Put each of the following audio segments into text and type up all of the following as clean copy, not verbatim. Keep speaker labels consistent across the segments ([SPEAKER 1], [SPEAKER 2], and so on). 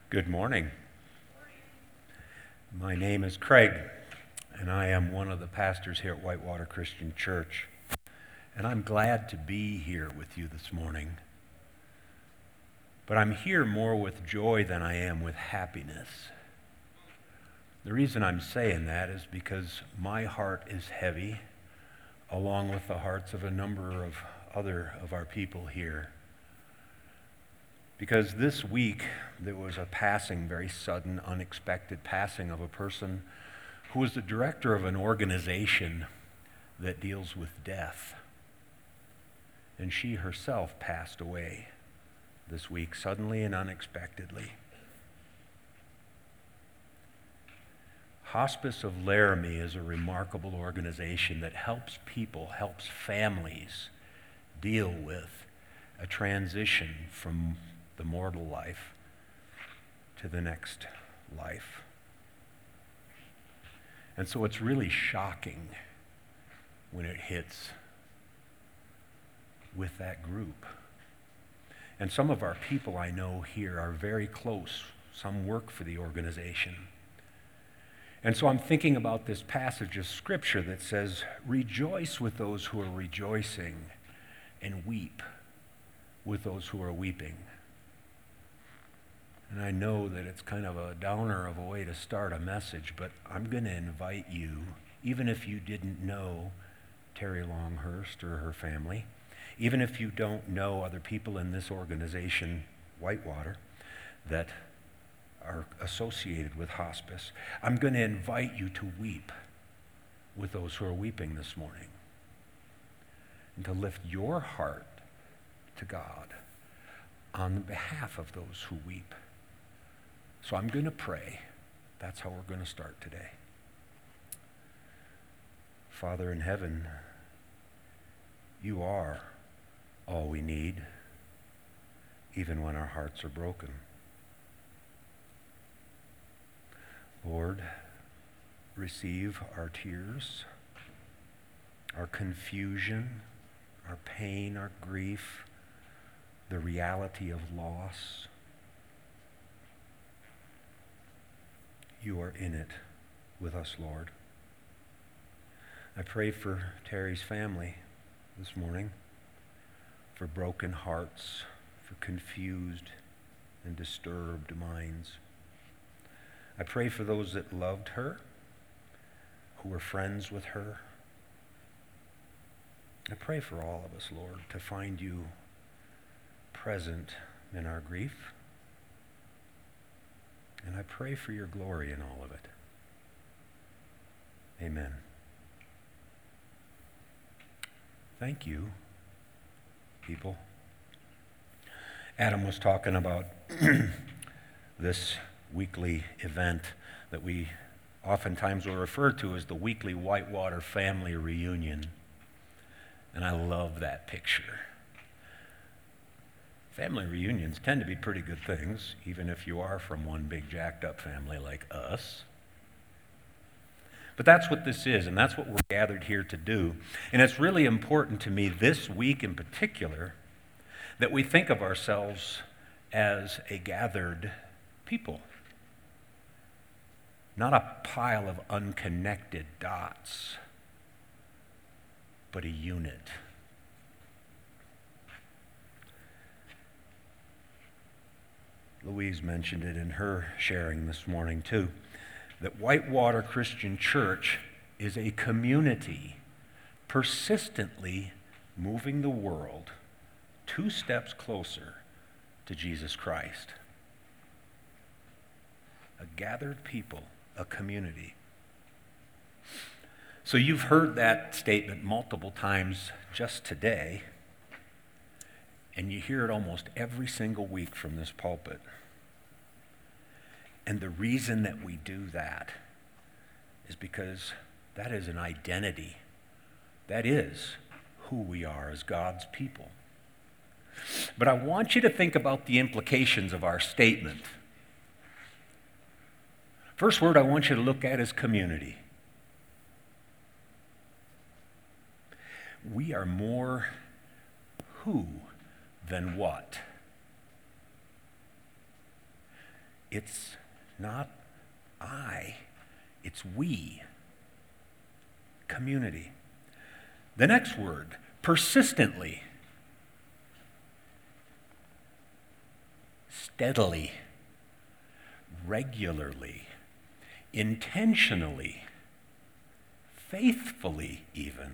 [SPEAKER 1] Good morning. My name is Craig, and I am one of the pastors here at Whitewater Christian Church. And I'm glad to be here with you this morning. But I'm here more with joy than I am with happiness. The reason I'm saying that is because my heart is heavy, along with the hearts of a number of other of our people here. Because this week, there was a passing, very sudden, unexpected passing of a person who was the director of an organization that deals with death. And she herself passed away this week, suddenly and unexpectedly. Hospice of Laramie is a remarkable organization that helps people, helps families deal with a transition from the mortal life to the next life. And so it's really shocking when it hits with that group. And some of our people I know here are very close. Some work for the organization. And so I'm thinking about this passage of Scripture that says, "Rejoice with those who are rejoicing, and weep with those who are weeping." And I know that it's kind of a downer of a way to start a message, but I'm going to invite you, even if you didn't know Terry Longhurst or her family, even if you don't know other people in this organization, Whitewater, that are associated with hospice, I'm going to invite you to weep with those who are weeping this morning and to lift your heart to God on behalf of those who weep. So I'm going to pray. That's how we're going to start today. Father in heaven, you are all we need, even when our hearts are broken. Lord, receive our tears, our confusion, our pain, our grief, the reality of loss. You are in it with us, Lord. I pray for Terry's family this morning, for broken hearts, for confused and disturbed minds. I pray for those that loved her, who were friends with her. I pray for all of us, Lord, to find you present in our grief. And I pray for your glory in all of it. Amen. Thank you, people. Adam was talking about this weekly event that we oftentimes will refer to as the weekly Whitewater family reunion. And I love that picture. Family reunions tend to be pretty good things, even if you are from one big jacked up family like us. But that's what this is, and that's what we're gathered here to do. And it's really important to me this week in particular that we think of ourselves as a gathered people, not a pile of unconnected dots, but a unit. Louise mentioned it in her sharing this morning too, that Whitewater Christian Church is a community persistently moving the world 2 steps closer to Jesus Christ. A gathered people, a community. So you've heard that statement multiple times just today, and you hear it almost every single week from this pulpit. And the reason that we do that is because that is an identity. That is who we are as God's people. But I want you to think about the implications of our statement. First word I want you to look at is community. We are more who than what. It's not I, it's we. Community. The next word, persistently, steadily, regularly, intentionally, faithfully even.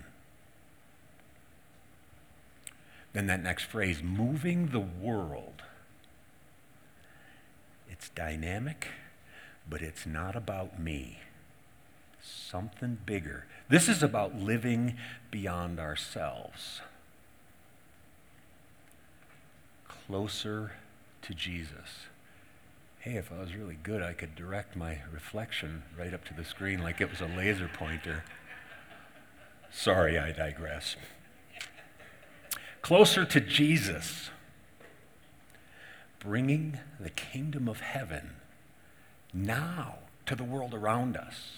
[SPEAKER 1] Then that next phrase, moving the world. It's dynamic, but it's not about me. Something bigger. This is about living beyond ourselves. Closer to Jesus. Hey, if I was really good, I could direct my reflection right up to the screen like it was a laser pointer. Sorry, I digress. Closer to Jesus. Bringing the kingdom of heaven now to the world around us.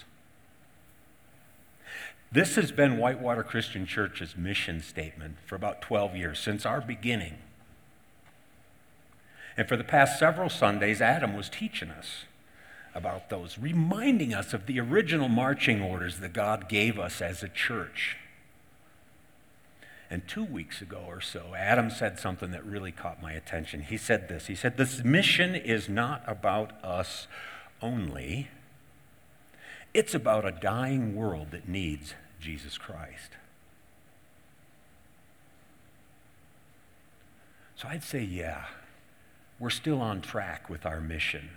[SPEAKER 1] This has been Whitewater Christian Church's mission statement for about 12 years, since our beginning. And for the past several Sundays, Adam was teaching us about those, reminding us of the original marching orders that God gave us as a church. And 2 weeks ago or so, Adam said something that really caught my attention. He said this. He said, this mission is not about us only. It's about a dying world that needs Jesus Christ. So I'd say, yeah, we're still on track with our mission.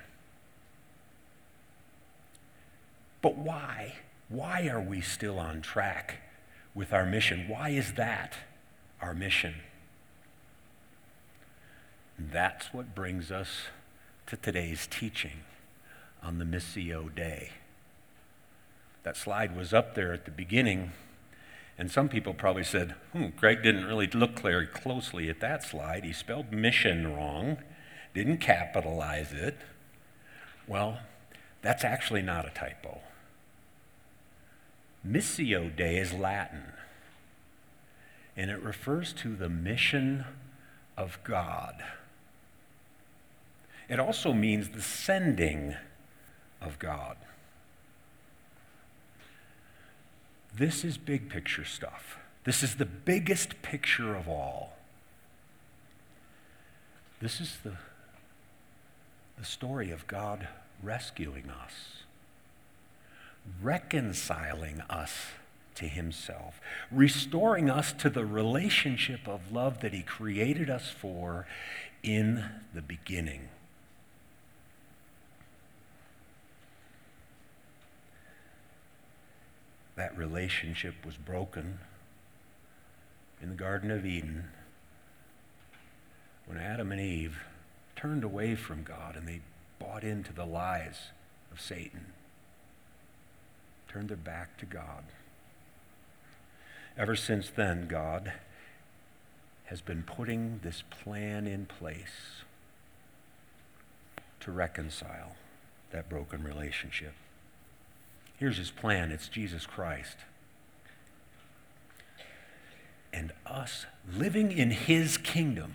[SPEAKER 1] But why? Why are we still on track with our mission? Why is that our mission? And that's what brings us to today's teaching on the Missio Dei. That slide was up there at the beginning, and some people probably said, Greg didn't really look very closely at that slide. He spelled mission wrong, didn't capitalize it. Well, that's actually not a typo. Missio Dei is Latin, and it refers to the mission of God. It also means the sending of God. This is big picture stuff. This is the biggest picture of all. This is the story of God rescuing us, reconciling us to himself, restoring us to the relationship of love that he created us for in the beginning. That relationship was broken in the Garden of Eden when Adam and Eve turned away from God and they bought into the lies of Satan, turned their back to God. Ever since then, God has been putting this plan in place to reconcile that broken relationship. Here's his plan. It's Jesus Christ. And us living in his kingdom,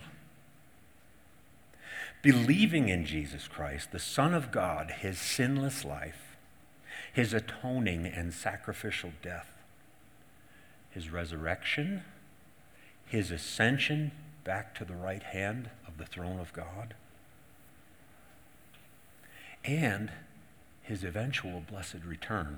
[SPEAKER 1] believing in Jesus Christ, the Son of God, his sinless life, his atoning and sacrificial death, his resurrection, his ascension back to the right hand of the throne of God, and his eventual blessed return.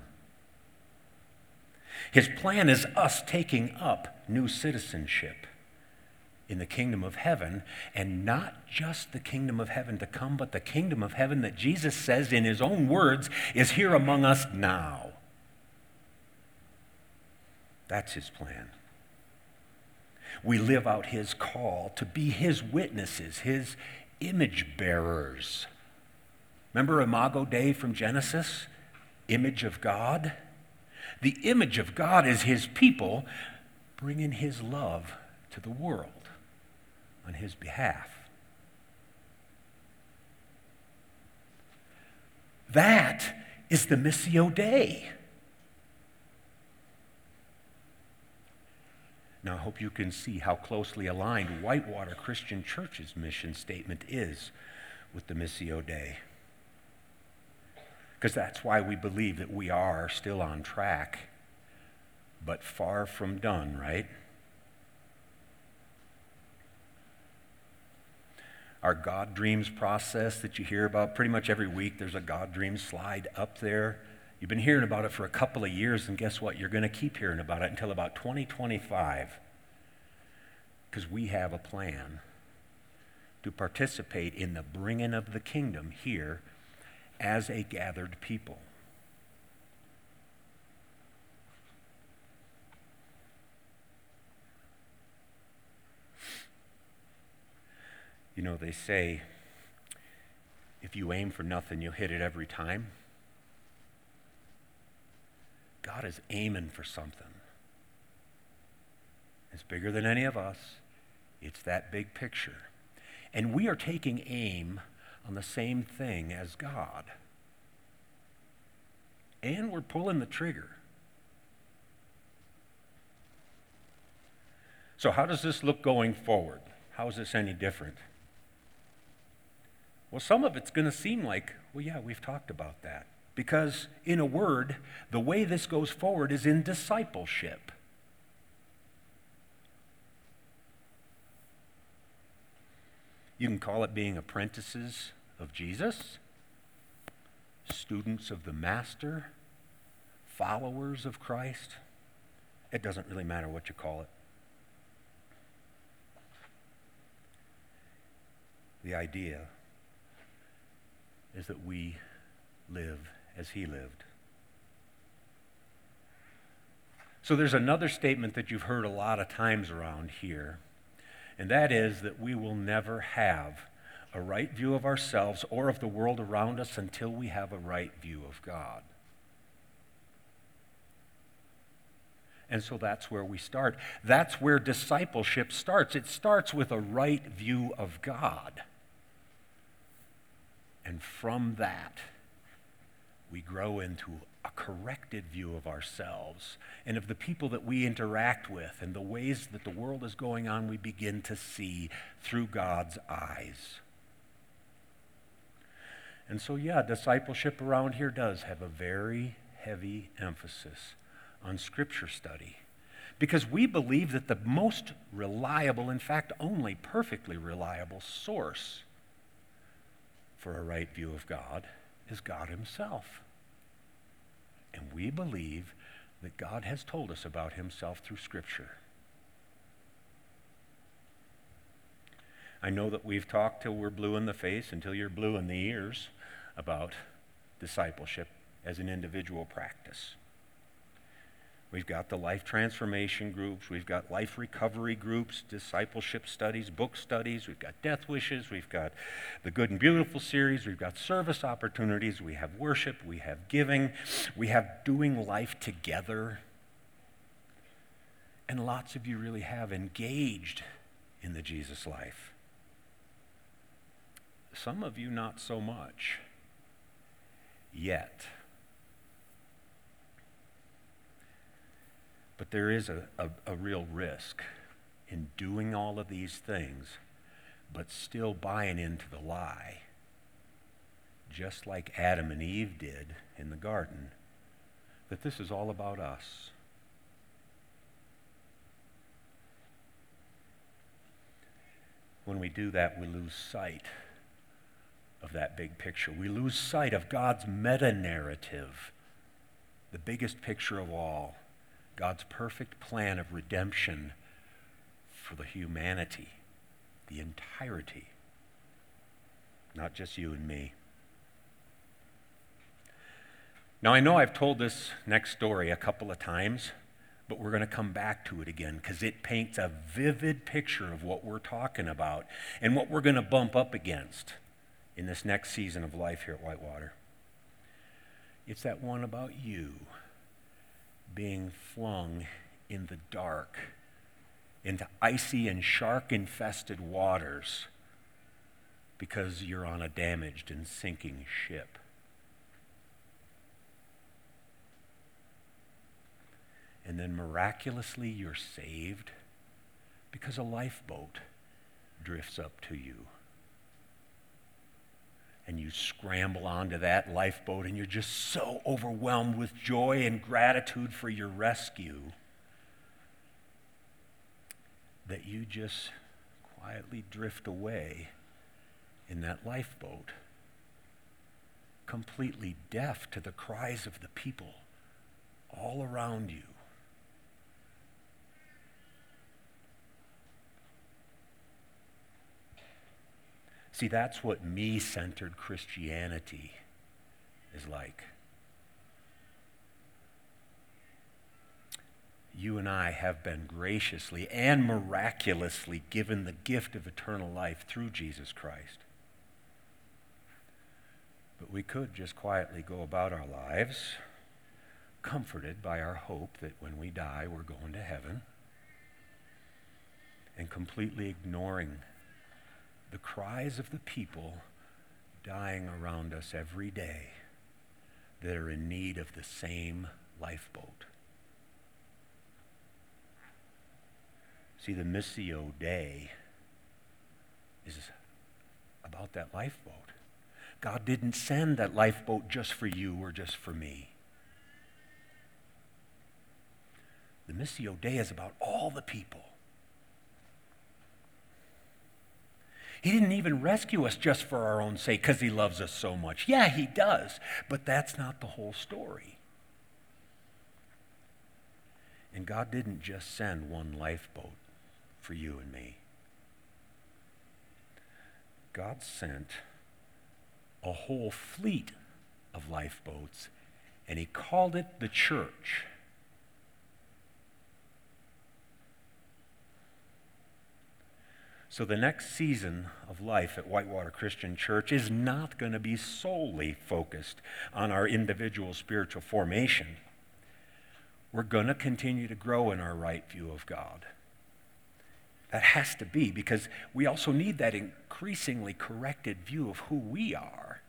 [SPEAKER 1] His plan is us taking up new citizenship in the kingdom of heaven, and not just the kingdom of heaven to come, but the kingdom of heaven that Jesus says in his own words is here among us now. That's his plan. We live out his call to be his witnesses, his image bearers. Remember Imago Dei from Genesis? Image of God. The image of God is his people bringing his love to the world on his behalf. That is the Missio Dei. Now, I hope you can see how closely aligned Whitewater Christian Church's mission statement is with the Missio Dei. Because that's why we believe that we are still on track, but far from done, right? Our God Dreams process that you hear about pretty much every week, there's a God Dreams slide up there. You've been hearing about it for a couple of years, and guess what? You're going to keep hearing about it until about 2025, because we have a plan to participate in the bringing of the kingdom here as a gathered people. You know, they say, if you aim for nothing, you'll hit it every time. God is aiming for something. It's bigger than any of us. It's that big picture. And we are taking aim on the same thing as God. And we're pulling the trigger. So how does this look going forward? How is this any different? Well, some of it's going to seem like, well, yeah, we've talked about that. Because, in a word, the way this goes forward is in discipleship. You can call it being apprentices of Jesus, students of the Master, followers of Christ. It doesn't really matter what you call it. The idea is that we live as he lived. So there's another statement that you've heard a lot of times around here, and that is that we will never have a right view of ourselves or of the world around us until we have a right view of God. And so that's where we start. That's where discipleship starts. It starts with a right view of God. And from that, we grow into a corrected view of ourselves and of the people that we interact with and the ways that the world is going on, we begin to see through God's eyes. And so, yeah, discipleship around here does have a very heavy emphasis on Scripture study, because we believe that the most reliable, in fact, only perfectly reliable source for a right view of God is God himself. And we believe that God has told us about himself through Scripture. I know that we've talked till we're blue in the face, until you're blue in the ears, about discipleship as an individual practice. We've got the life transformation groups, we've got life recovery groups, discipleship studies, book studies, we've got Death Wishes, we've got the Good and Beautiful series, we've got service opportunities, we have worship, we have giving, we have doing life together. And lots of you really have engaged in the Jesus life. Some of you not so much yet. But there is a real risk in doing all of these things, but still buying into the lie, just like Adam and Eve did in the garden, that this is all about us. When we do that, we lose sight of that big picture. We lose sight of God's meta-narrative, the biggest picture of all. God's perfect plan of redemption for the humanity, the entirety, not just you and me. Now, I know I've told this next story a couple of times, but we're going to come back to it again because it paints a vivid picture of what we're talking about and what we're going to bump up against in this next season of life here at Whitewater. It's that one about you being flung in the dark into icy and shark-infested waters because you're on a damaged and sinking ship. And then miraculously you're saved because a lifeboat drifts up to you and you scramble onto that lifeboat and you're just so overwhelmed with joy and gratitude for your rescue that you just quietly drift away in that lifeboat, completely deaf to the cries of the people all around you. See, that's what me-centered Christianity is like. You and I have been graciously and miraculously given the gift of eternal life through Jesus Christ. But we could just quietly go about our lives, comforted by our hope that when we die, we're going to heaven, and completely ignoring the cries of the people dying around us every day that are in need of the same lifeboat. See, the Missio Dei is about that lifeboat. God didn't send that lifeboat just for you or just for me. The Missio Dei is about all the people. He didn't even rescue us just for our own sake because he loves us so much. Yeah, he does, but that's not the whole story. And God didn't just send one lifeboat for you and me. God sent a whole fleet of lifeboats, and he called it the church. So the next season of life at Whitewater Christian Church is not going to be solely focused on our individual spiritual formation. We're going to continue to grow in our right view of God. That has to be, because we also need that increasingly corrected view of who we are.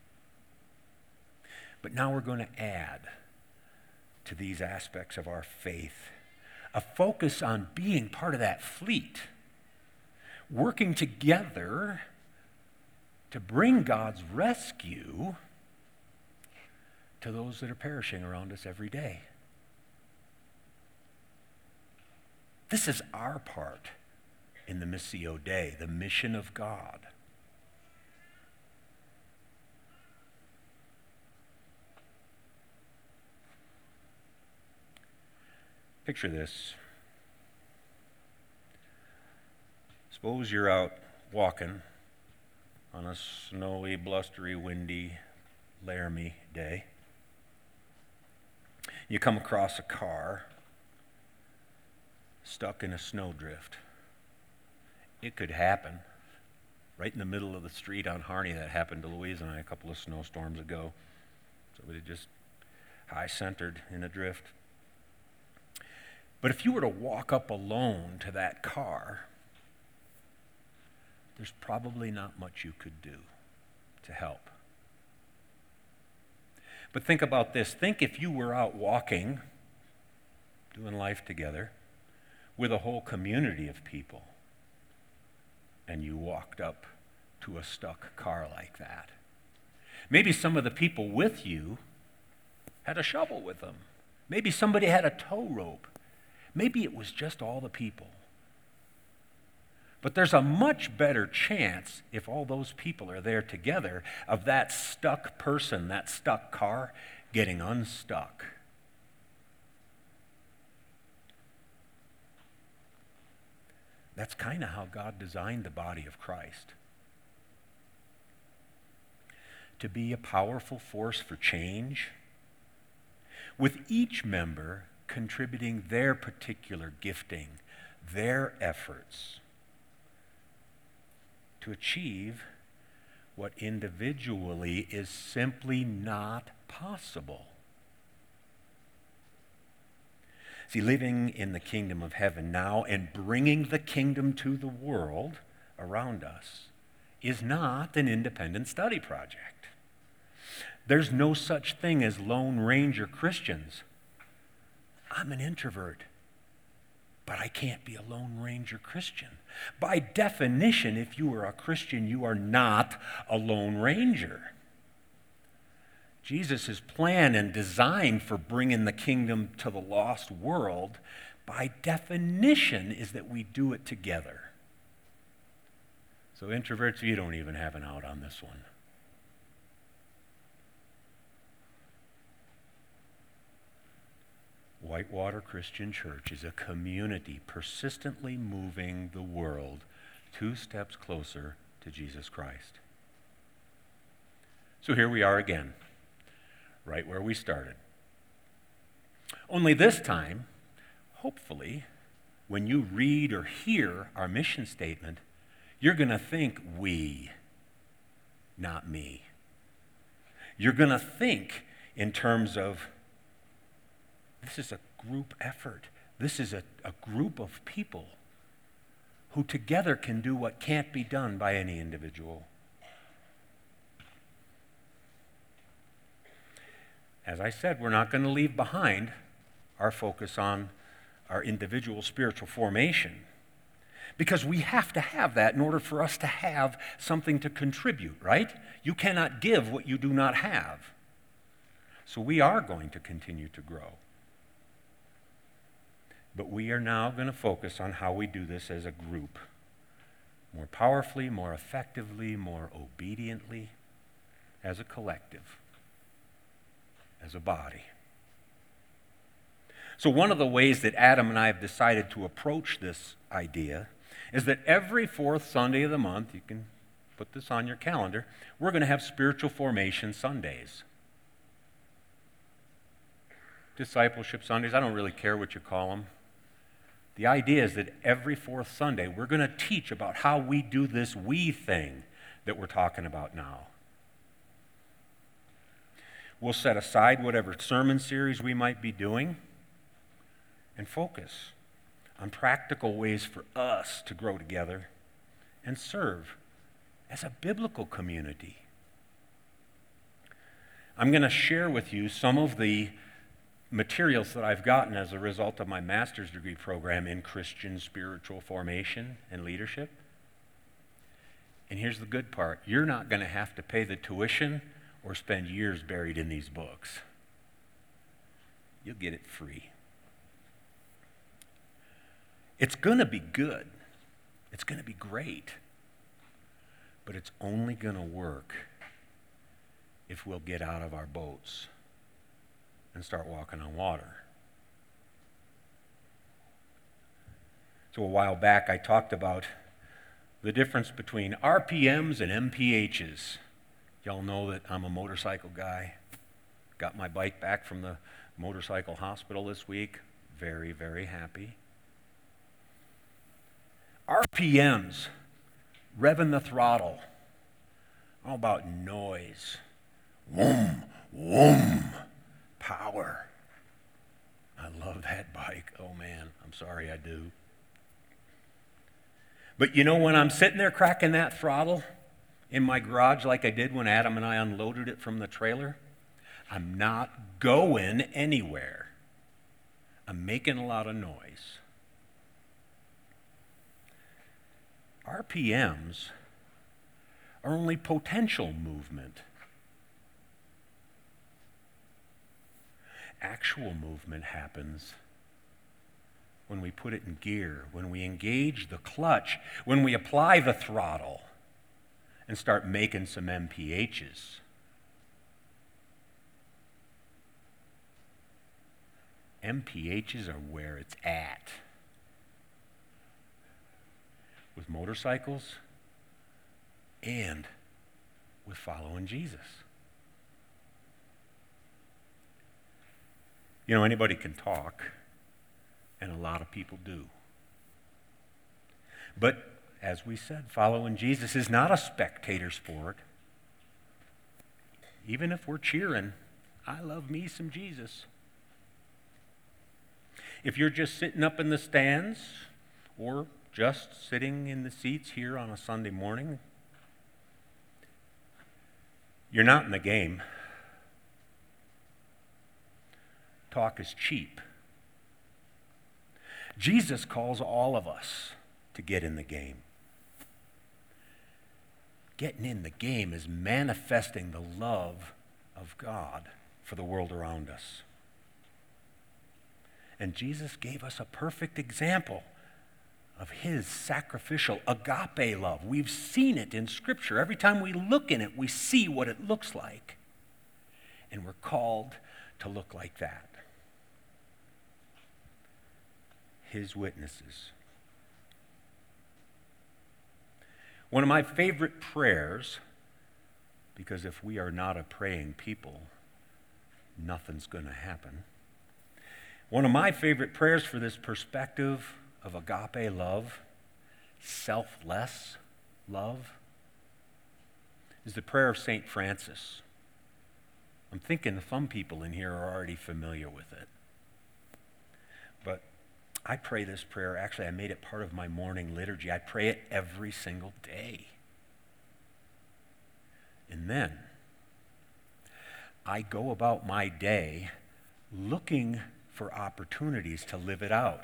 [SPEAKER 1] But now we're going to add to these aspects of our faith a focus on being part of that fleet, working together to bring God's rescue to those that are perishing around us every day. This is our part in the Missio Dei, the mission of God. Picture this. Suppose you're out walking on a snowy, blustery, windy, Laramie day. You come across a car stuck in a snowdrift. It could happen right in the middle of the street on Harney. That happened to Louise and I a couple of snowstorms ago. Somebody just high-centered in a drift. But if you were to walk up alone to that car, there's probably not much you could do to help. But think about this. Think if you were out walking, doing life together, with a whole community of people, and you walked up to a stuck car like that. Maybe some of the people with you had a shovel with them. Maybe somebody had a tow rope. Maybe it was just all the people. But there's a much better chance, if all those people are there together, of that stuck person, that stuck car, getting unstuck. That's kind of how God designed the body of Christ. To be a powerful force for change, with each member contributing their particular gifting, their efforts, to achieve what individually is simply not possible. See, living in the kingdom of heaven now and bringing the kingdom to the world around us is not an independent study project. There's no such thing as Lone Ranger Christians. I'm an introvert, but I can't be a Lone Ranger Christian. By definition, if you are a Christian, you are not a Lone Ranger. Jesus' plan and design for bringing the kingdom to the lost world, by definition, is that we do it together. So introverts, you don't even have an out on this one. Whitewater Christian Church is a community persistently moving the world 2 steps closer to Jesus Christ. So here we are again, right where we started. Only this time, hopefully, when you read or hear our mission statement, you're going to think we, not me. You're going to think in terms of, this is a group effort. This is a group of people who together can do what can't be done by any individual. As I said, we're not going to leave behind our focus on our individual spiritual formation, because we have to have that in order for us to have something to contribute, right? You cannot give what you do not have. So we are going to continue to grow. But we are now going to focus on how we do this as a group, more powerfully, more effectively, more obediently, as a collective, as a body. So one of the ways that Adam and I have decided to approach this idea is that every 4th Sunday of the month, you can put this on your calendar, we're going to have spiritual formation Sundays. Discipleship Sundays, I don't really care what you call them. The idea is that every 4th Sunday, we're going to teach about how we do this we thing that we're talking about now. We'll set aside whatever sermon series we might be doing and focus on practical ways for us to grow together and serve as a biblical community. I'm going to share with you some of the materials that I've gotten as a result of my master's degree program in Christian spiritual formation and leadership. And here's the good part. You're not going to have to pay the tuition or spend years buried in these books. You'll get it free. It's going to be good. It's going to be great. But it's only going to work if we'll get out of our boats and start walking on water. So a while back I talked about the difference between RPMs and MPHs. Y'all know that I'm a motorcycle guy. Got my bike back from the motorcycle hospital this week. Very, very happy. RPMs, revving the throttle. All about noise. Whoom, whoom. Power. I love that bike. Oh man, I'm sorry I do. But you know, when I'm sitting there cracking that throttle in my garage like I did when Adam and I unloaded it from the trailer, I'm not going anywhere. I'm making a lot of noise. RPMs are only potential movement. Actual movement happens when we put it in gear, when we engage the clutch, when we apply the throttle and start making some MPHs. MPHs are where it's at. With motorcycles and with following Jesus. You know, anybody can talk, and a lot of people do. But, as we said, following Jesus is not a spectator sport. Even if we're cheering, I love me some Jesus. If you're just sitting up in the stands, or just sitting in the seats here on a Sunday morning, you're not in the game. Talk is cheap. Jesus calls all of us to get in the game. Getting in the game is manifesting the love of God for the world around us. And Jesus gave us a perfect example of his sacrificial agape love. We've seen it in Scripture. Every time we look in it, we see what it looks like. And we're called to look like that. His witnesses. One of my favorite prayers, because if we are not a praying people, nothing's going to happen. One of my favorite prayers for this perspective of agape love, selfless love, is the prayer of St. Francis. I'm thinking some people in here are already familiar with it. But I pray this prayer. Actually, I made it part of my morning liturgy. I pray it every single day. And then I go about my day looking for opportunities to live it out.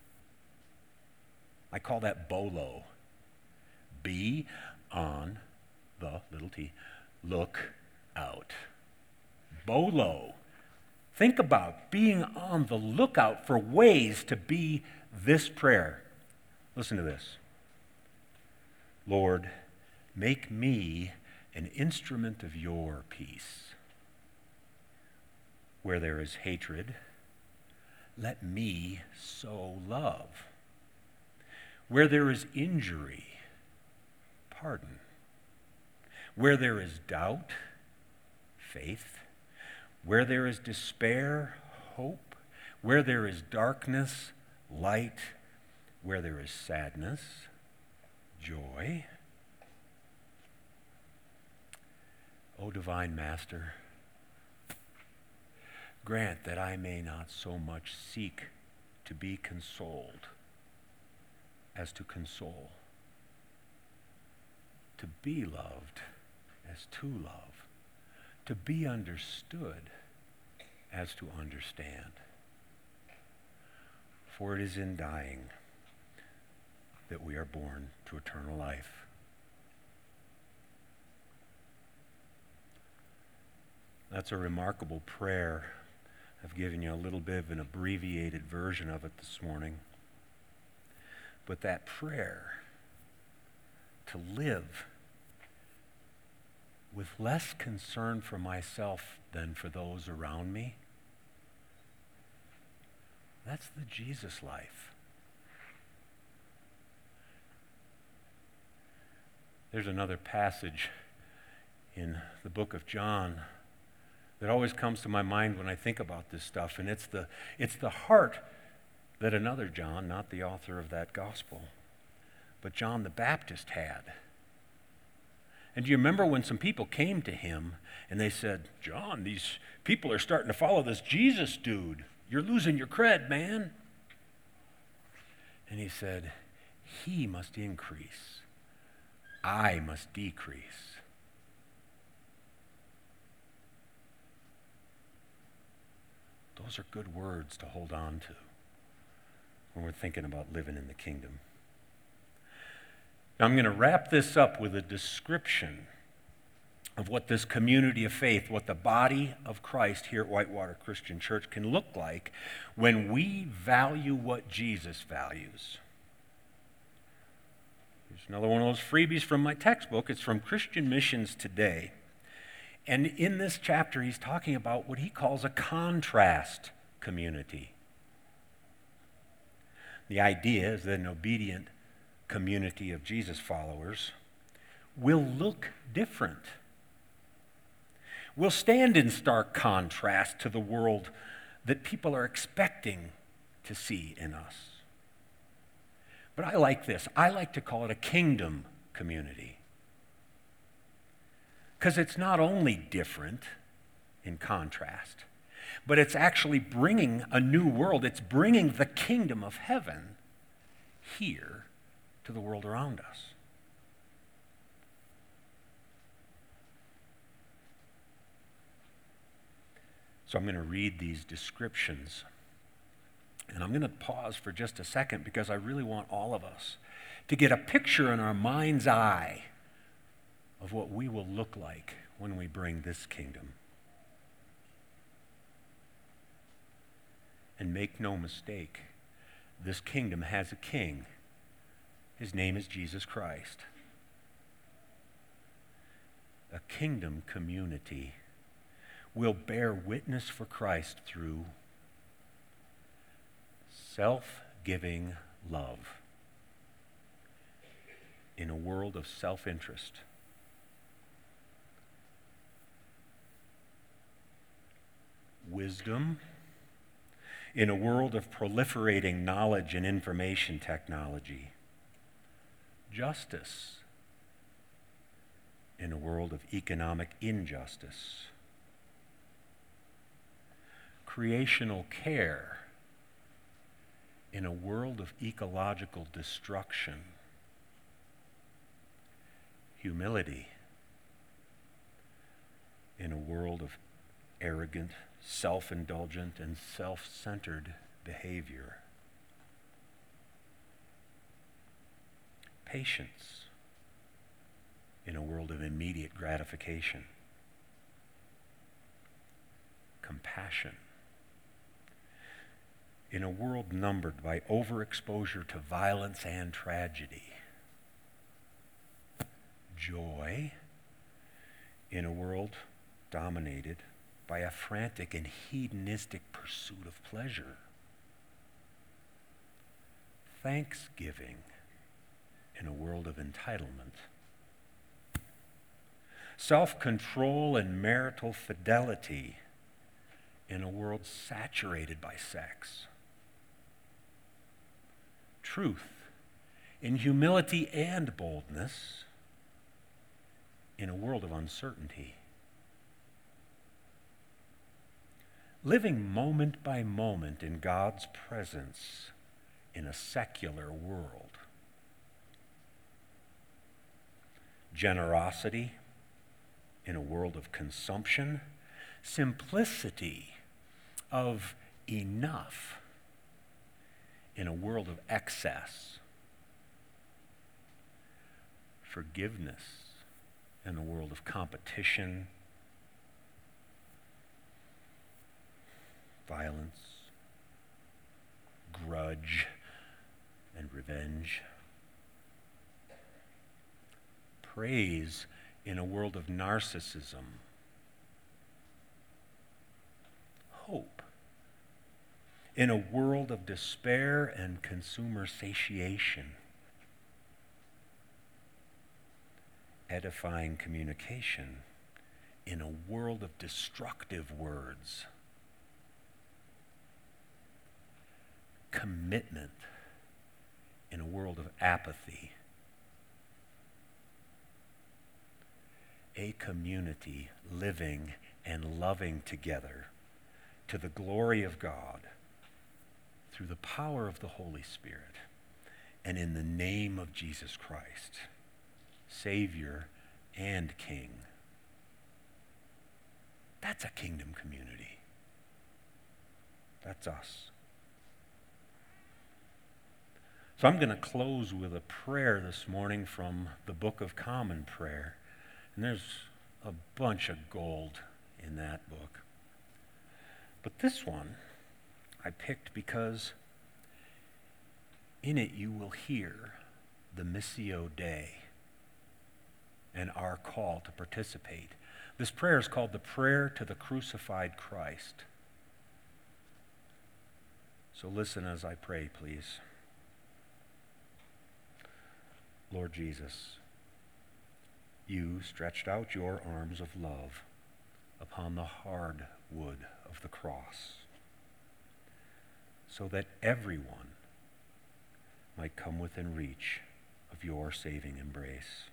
[SPEAKER 1] I call that BOLO. Be on the, little t, look out. BOLO. Think about being on the lookout for ways to be this prayer. Listen to this. Lord, make me an instrument of your peace. Where there is hatred, let me sow love. Where there is injury, pardon. Where there is doubt, faith. Where there is despair, hope. Where there is darkness, light. Where there is sadness, joy. O divine Master, grant that I may not so much seek to be consoled as to console, to be loved as to love, to be understood as to understand. For it is in dying that we are born to eternal life. That's a remarkable prayer. I've given you a little bit of an abbreviated version of it this morning. But that prayer, to live with less concern for myself than for those around me, that's the Jesus life. There's another passage in the book of John that always comes to my mind when I think about this stuff, and it's the heart that another John, not the author of that gospel, but John the Baptist had. And do you remember when some people came to him and they said, John, these people are starting to follow this Jesus dude. You're losing your cred, man. And he said, he must increase. I must decrease. Those are good words to hold on to when we're thinking about living in the kingdom. Now I'm going to wrap this up with a description of what this community of faith, what the body of Christ here at Whitewater Christian Church can look like when we value what Jesus values. Here's another one of those freebies from my textbook. It's from Christian Missions Today. And in this chapter, he's talking about what he calls a contrast community. The idea is that an obedient community of Jesus followers will look different. Will stand in stark contrast to the world that people are expecting to see in us. But I like this. I like to call it a kingdom community. Because it's not only different in contrast, but it's actually bringing a new world. It's bringing the kingdom of heaven here to the world around us. So I'm going to read these descriptions And I'm going to pause for just a second because I really want all of us to get a picture in our mind's eye of what we will look like when we bring this kingdom. And make no mistake, this kingdom has a king. His name is Jesus Christ. A kingdom community will bear witness for Christ through self-giving love in a world of self-interest. Wisdom in a world of proliferating knowledge and information technology. Justice in a world of economic injustice. Creational care in a world of ecological destruction. Humility in a world of arrogant, self-indulgent, and self-centered behavior. Patience in a world of immediate gratification. Compassion in a world numbered by overexposure to violence and tragedy. Joy in a world dominated by a frantic and hedonistic pursuit of pleasure. Thanksgiving in a world of entitlement. Self-control and marital fidelity in a world saturated by sex. Truth in humility and boldness in a world of uncertainty. Living moment by moment in God's presence in a secular world. Generosity in a world of consumption. Simplicity of enough in a world of excess. Forgiveness in a world of competition, violence, grudge, and revenge. Praise in a world of narcissism. Hope in a world of despair and consumer satiation. Edifying communication in a world of destructive words. Commitment in a world of apathy. A community living and loving together to the glory of God through the power of the Holy Spirit and in the name of Jesus Christ, Savior and King. That's a kingdom community. That's us. So I'm going to close with a prayer this morning from the Book of Common Prayer. And there's a bunch of gold in that book. But this one I picked because in it you will hear the Missio Dei and our call to participate. This prayer is called the Prayer to the Crucified Christ. So listen as I pray, please. Lord Jesus, you stretched out your arms of love upon the hard wood of the cross so that everyone might come within reach of your saving embrace.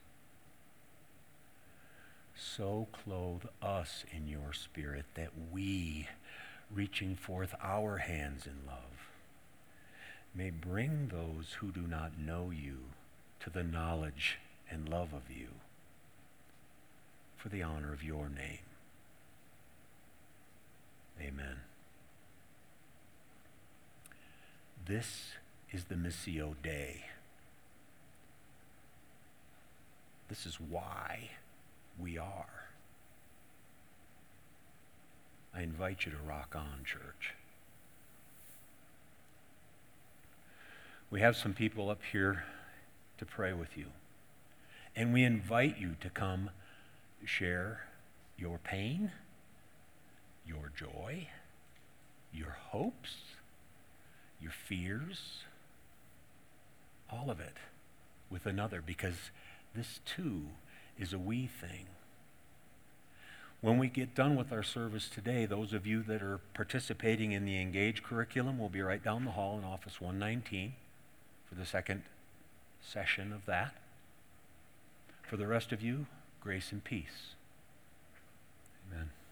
[SPEAKER 1] So clothe us in your Spirit that we, reaching forth our hands in love, may bring those who do not know you to the knowledge and love of you for the honor of your name. Amen. This is the Missio Dei. This is why we are. I invite you to rock on, church. We have some people up here to pray with you. And we invite you to come share your pain, your joy, your hopes, your fears, all of it with another, because this too is a we thing. When we get done with our service today, those of you that are participating in the Engage curriculum will be right down the hall in Office 119 for the second session of that. For the rest of you, grace and peace. Amen.